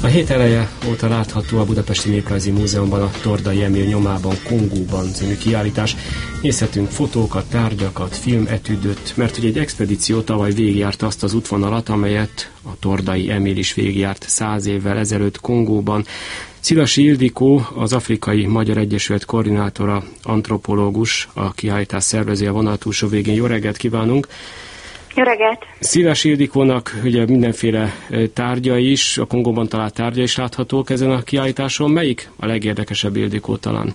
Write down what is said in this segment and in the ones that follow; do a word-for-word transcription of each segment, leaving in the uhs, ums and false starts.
A hét eleje óta látható a Budapesti Néprajzi Múzeumban a Tordai Emil nyomában Kongóban című kiállítás. Nézhetünk fotókat, tárgyakat, filmetüdöt, mert hogy egy expedíció tavaly végigjárta azt az útvonalat, amelyet a Tordai Emil is végigjárt száz évvel ezelőtt Kongóban. Szilasi Ildikó, az Afrikai Magyar Egyesület koordinátora, antropológus, a kiállítás szervezője a vonal túlsó végén. Jó reggelt kívánunk! Jó reggelt! Szilasi Ildikónak ugye mindenféle tárgya is, a Kongóban talált tárgya is láthatók ezen a kiállításon. Melyik a legérdekesebb, Ildikó, talán?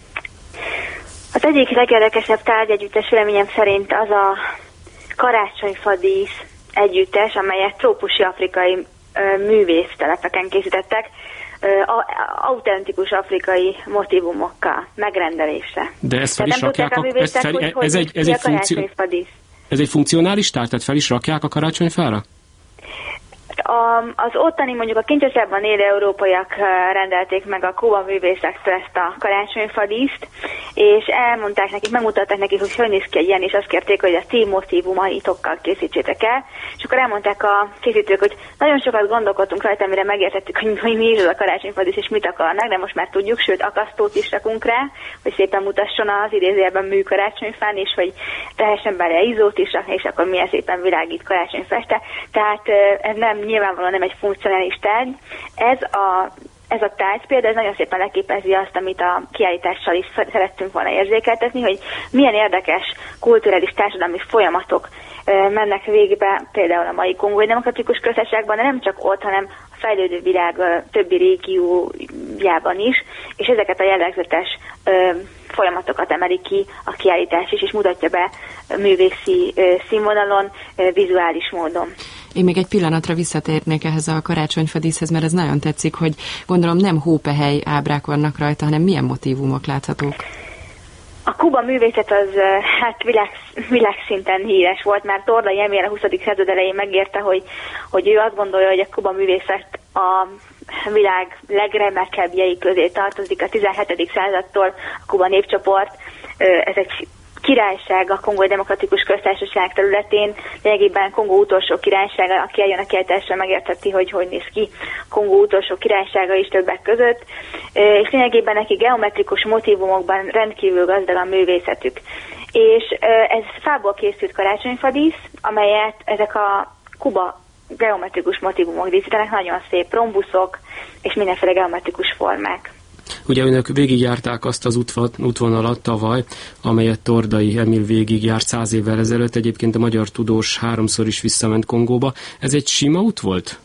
Az egyik legérdekesebb tárgyegyüttes véleményem szerint az a karácsonyfadísz együttes, amelyet trópusi afrikai művésztelepeken készítettek, autentikus afrikai motivumokkal megrendelésre. De ezt fel is rakják? A, ezt fel, hogy, ez, egy, ez, egy funkció, ez egy funkcionális tárgy, tehát fel is rakják a karácsonyfára? A, az ottani, mondjuk a Kinshasában élő európaiak rendelték meg a Kuba művészektől ezt a karácsonyfadíszt, és elmondták nekik, megmutatták nekik, hogy hogy néz ki egy ilyen, és azt kérték, hogy a ti motivumaitokkal készítsétek el, és akkor elmondták a készítők, hogy nagyon sokat gondolkodtunk rajta, mire megértettük, hogy, hogy mi is az a karácsonyfadísz, és mit akarnak, de most már tudjuk, sőt akasztót is rakunk rá, hogy szépen mutasson az idézőjelben mű karácsonyfán, és hogy tehessen bele izót is rakni, és akkor milyen szépen világít karácsonyfeste. Tehát ez nem nyilvánvalóan nem egy funkcionális tárgy. Ez a, ez a tárgy például ez nagyon szépen leképezi azt, amit a kiállítással is szerettünk volna érzékeltetni, hogy milyen érdekes kulturális társadalmi folyamatok mennek végbe, például a mai Kongói Demokratikus Köztársaságban, de nem csak ott, hanem a fejlődő világ többi régiójában is, és ezeket a jellegzetes folyamatokat emeli ki a kiállítás is, és mutatja be művészi színvonalon, vizuális módon. Én még egy pillanatra visszatérnék ehhez a karácsonyfadíszhez, mert ez nagyon tetszik, hogy gondolom nem hópehely ábrák vannak rajta, hanem milyen motívumok láthatók. A Kuba művészet az hát világ, világszinten híres volt, mert Tordai Emil a huszadik század elején megérte, hogy, hogy ő azt gondolja, hogy a Kuba művészet a világ legremekebbjei közé tartozik. A tizenhetedik századtól a Kuba népcsoport, ez egy királyság a Kongói Demokratikus Köztársaság területén, lényegében Kongó utolsó királysága, aki eljön a kiállításra, megértheti, hogy hogy néz ki Kongó utolsó királysága is többek között, és lényegében neki geometrikus motívumokban rendkívül gazdag a művészetük. És ez fából készült karácsonyfadísz, amelyet ezek a Kuba geometrikus motívumok díszítenek, nagyon szép rombuszok és mindenféle geometrikus formák. Ugye önök végigjárták azt az útvonalat tavaly, amelyet Tordai Emil végigjárt száz évvel ezelőtt. Egyébként a magyar tudós háromszor is visszament Kongóba. Ez egy sima út volt?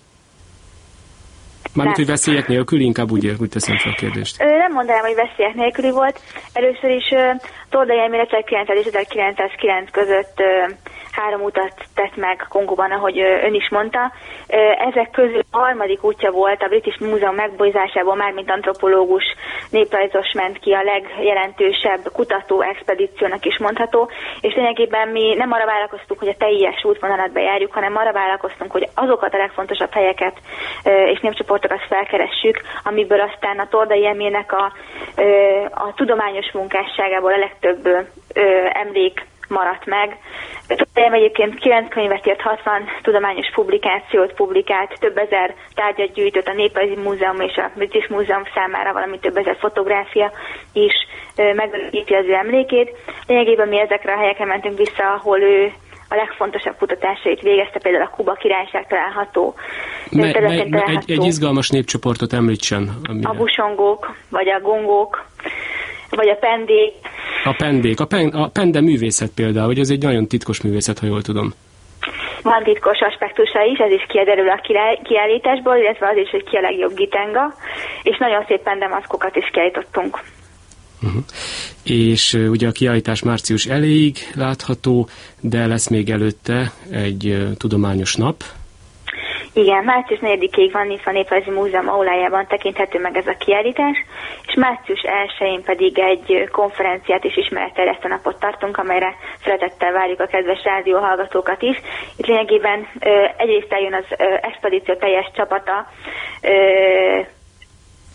Mármint, hogy veszélyek nélkül, inkább úgy, úgy teszem fel a kérdést. Nem mondanám, hogy veszélyek nélküli volt. Először is Tordai Emil ezerkilencszáz és ezerkilencszázkilenc között három utat tett meg Kongóban, ahogy ön is mondta. Ezek közül a harmadik útja volt a British Múzeum megbízásából, már mint antropológus, néprajzos ment ki, a legjelentősebb kutató expedíciónak is mondható, és lényegében mi nem arra vállalkoztunk, hogy a teljes útvonalat bejárjuk, hanem arra vállalkoztunk, hogy azokat a legfontosabb helyeket és népcsoportokat felkeressük, amiből aztán a Tordai Emilnek a, a tudományos munkásságából a legtöbb emlék maradt meg. Tordai egyébként kilenc könyvet írt, hatvan tudományos publikációt publikált, több ezer tárgyat gyűjtött a Néprajzi Múzeum és a British Múzeum számára, valamint több ezer fotográfia is megörökíti az ő emlékét. Lényegében mi ezekre a helyekre mentünk vissza, ahol ő a legfontosabb kutatásait végezte, például a Kuba királyság található. Me, me, me, egy, egy izgalmas népcsoportot említsen. Amire. A busongók, vagy a gongók, vagy a pendék. A pendék. A, pen, a pende művészet például, hogy ez egy nagyon titkos művészet, ha jól tudom. Van titkos aspektusa is, ez is kiderül a kiállításból, illetve az is, hogy ki a legjobb gitenga, és nagyon szép pendemaszkokat is kiállítottunk. Uh-huh. És uh, ugye a kiállítás március elejéig látható, de lesz még előtte egy uh, tudományos nap. Igen, március negyedikéig van itt a Néprajzi Múzeum aulájában tekinthető meg ez a kiállítás, és március elsején pedig egy konferenciát és ismeretterjesztő napot tartunk, amelyre szeretettel várjuk a kedves rádióhallgatókat is. Itt lényegében ö, egyrészt eljön az ö, expedíció teljes csapata, ö,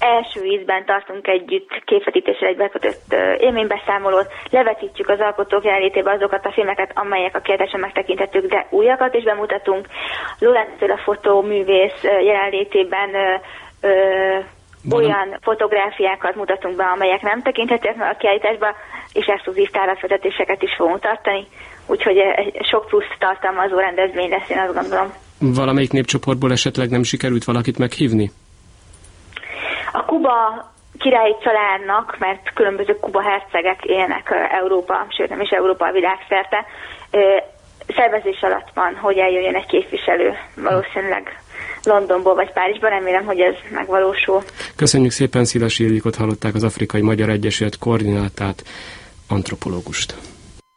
első ízben tartunk együtt képvetítéssel egy bekötött élménybeszámolót, levetítjük az alkotók jelenlétében azokat a filmeket, amelyek a kiállításon megtekinthetők, de újakat is bemutatunk. Lorenz a fotóművész jelenlétében ö, ö, olyan fotográfiákat mutatunk be, amelyek nem tekinthetők meg a kiállításban, és exkluzív távlatvezetéseket is fogunk tartani, úgyhogy sok plusz tartalmazó rendezvény lesz, én azt gondolom. Valamelyik népcsoportból esetleg nem sikerült valakit meghívni? A Kuba királyi családnak, mert különböző Kuba hercegek élnek Európa, sőt nem is Európa, a világszerte, szervezés alatt van, hogy eljöjjön egy képviselő, valószínűleg Londonból vagy Párizsban, remélem, hogy ez megvalósul. Köszönjük szépen, Szilasi Ildikót hallották, az Afrikai Magyar Egyesület koordinátát, antropológust.